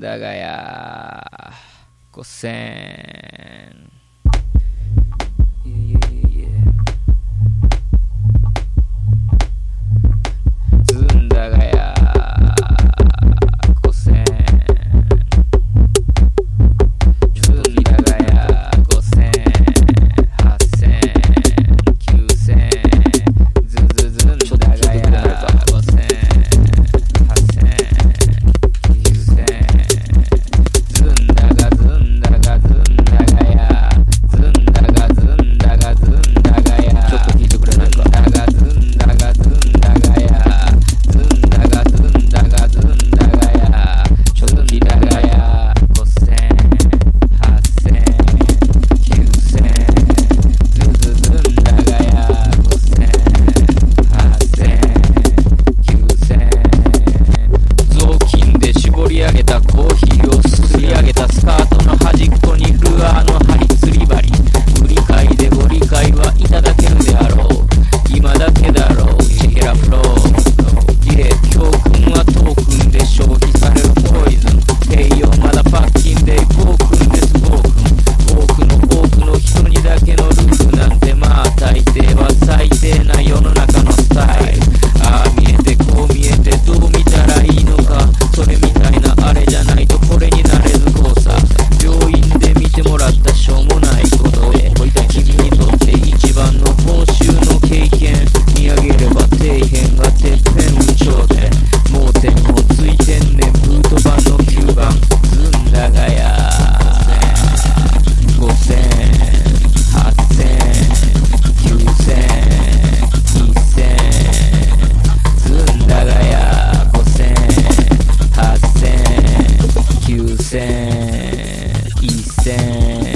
だがや5000ずんだがや5000ずんだがや5000 8000 9000ずずずんだがや5000 8000 9000ずんだがずんだがずんだがやずんだがずんだがずんだがやちょっと聞いてくれないか。 ずんだがずんだがずんだがやずんだがずんだがずんだがやちょっと聞いてくれないか。 5000 8000 9000ずずずんだがや5000 8000 9000雑巾で絞り上げたコーヒーをすすり上げたスカートの端っこにルアーの針釣り針無理解でご理解はいただけるであろう今だけだろうチェケラフローいえ教訓はトークンで消費されるポイズン栄養まだパッキンで暴君です暴君多くの人にだけのルールなんてまあ大抵は最低な世の中のスタイルああ見えてこう見えてどう見たらいいのかそれみたいなあれじゃないとこれになれずこうさ病院で見てもらったしょうもないことで君にとって一番の報酬の経験見上げれば底辺がてっぺん宇頂で盲点もついてんねんブート版の9番ずんだがや5000 8000 9000 1000ずんだがや5000 8000 9000 1000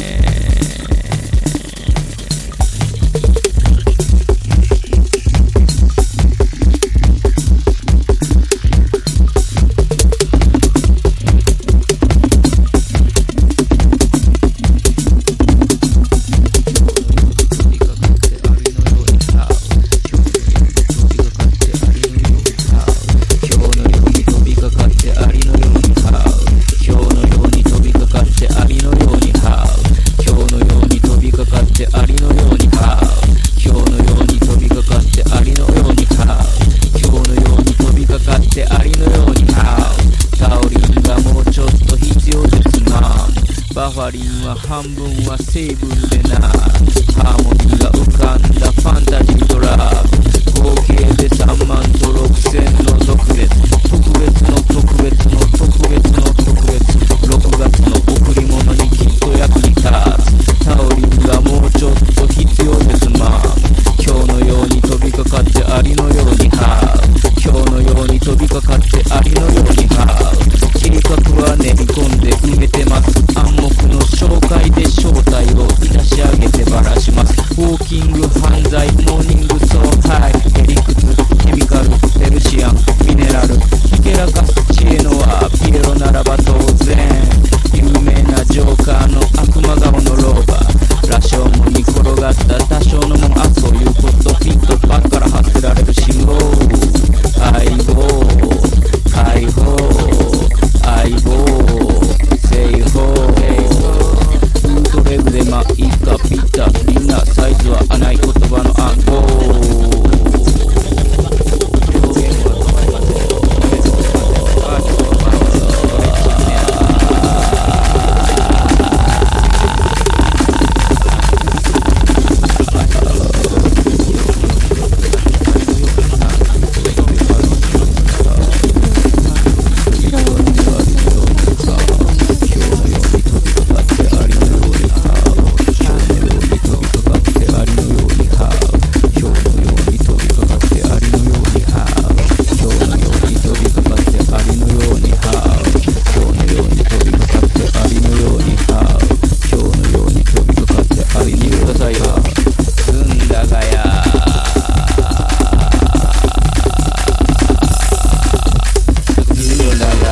バファリンは半分は成分でなハーモニーが浮かんだファンタジードラッグ合計で3万と6000の特別の特別の特別の特